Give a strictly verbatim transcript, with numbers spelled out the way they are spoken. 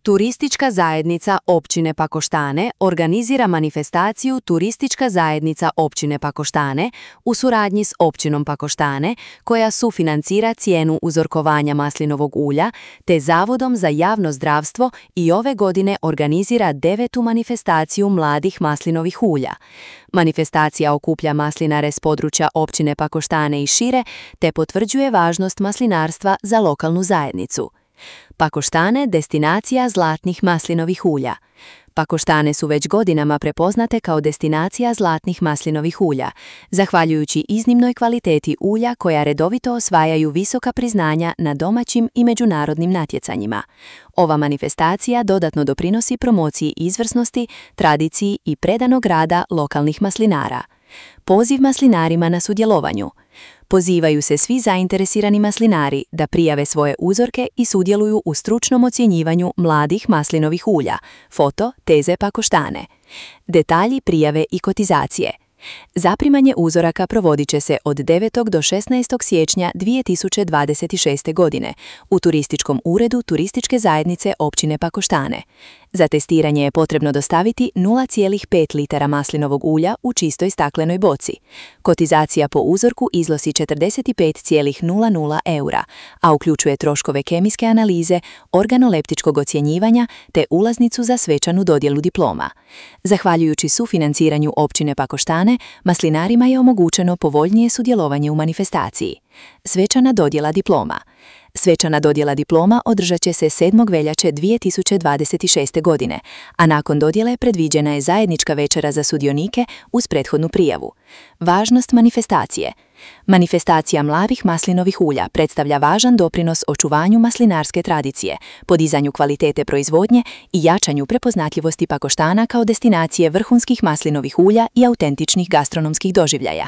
Turistička zajednica općine Pakoštane organizira manifestaciju Turistička zajednica općine Pakoštane u suradnji s općinom Pakoštane, koja sufinancira cijenu uzorkovanja maslinovog ulja, te Zavodom za javno zdravstvo i ove godine organizira devetu manifestaciju mladih maslinovih ulja. Manifestacija okuplja maslinare s područja općine Pakoštane i šire, te potvrđuje važnost maslinarstva za lokalnu zajednicu. Pakoštane, destinacija zlatnih maslinovih ulja. Pakoštane su već godinama prepoznate kao destinacija zlatnih maslinovih ulja, zahvaljujući iznimnoj kvaliteti ulja koja redovito osvajaju visoka priznanja na domaćim i međunarodnim natjecanjima. Ova manifestacija dodatno doprinosi promociji izvrsnosti, tradiciji i predanog rada lokalnih maslinara. Poziv maslinarima na sudjelovanju. Pozivaju se svi zainteresirani maslinari da prijave svoje uzorke i sudjeluju u stručnom ocjenjivanju mladih maslinovih ulja, foto teze Pakoštane. Detalji prijave i kotizacije. Zaprimanje uzoraka provodit će se od devetog do šesnaestog siječnja dvije tisuće dvadeset šeste. godine u Turističkom uredu Turističke zajednice općine Pakoštane. Za testiranje je potrebno dostaviti nula zarez pet litara maslinovog ulja u čistoj staklenoj boci. Kotizacija po uzorku iznosi četrdeset pet zarez nula nula eura, a uključuje troškove kemijske analize, organoleptičkog ocjenjivanja te ulaznicu za svečanu dodjelu diploma. Zahvaljujući sufinanciranju općine Pakoštane, maslinarima je omogućeno povoljnije sudjelovanje u manifestaciji. Svečana dodjela diploma. Svečana dodjela diploma održat će se sedmog veljače dvije tisuće dvadeset šeste. godine, a nakon dodjele predviđena je zajednička večera za sudionike uz prethodnu prijavu. Važnost manifestacije. Manifestacija mladih maslinovih ulja predstavlja važan doprinos očuvanju maslinarske tradicije, podizanju kvalitete proizvodnje i jačanju prepoznatljivosti Pakoštana kao destinacije vrhunskih maslinovih ulja i autentičnih gastronomskih doživljaja.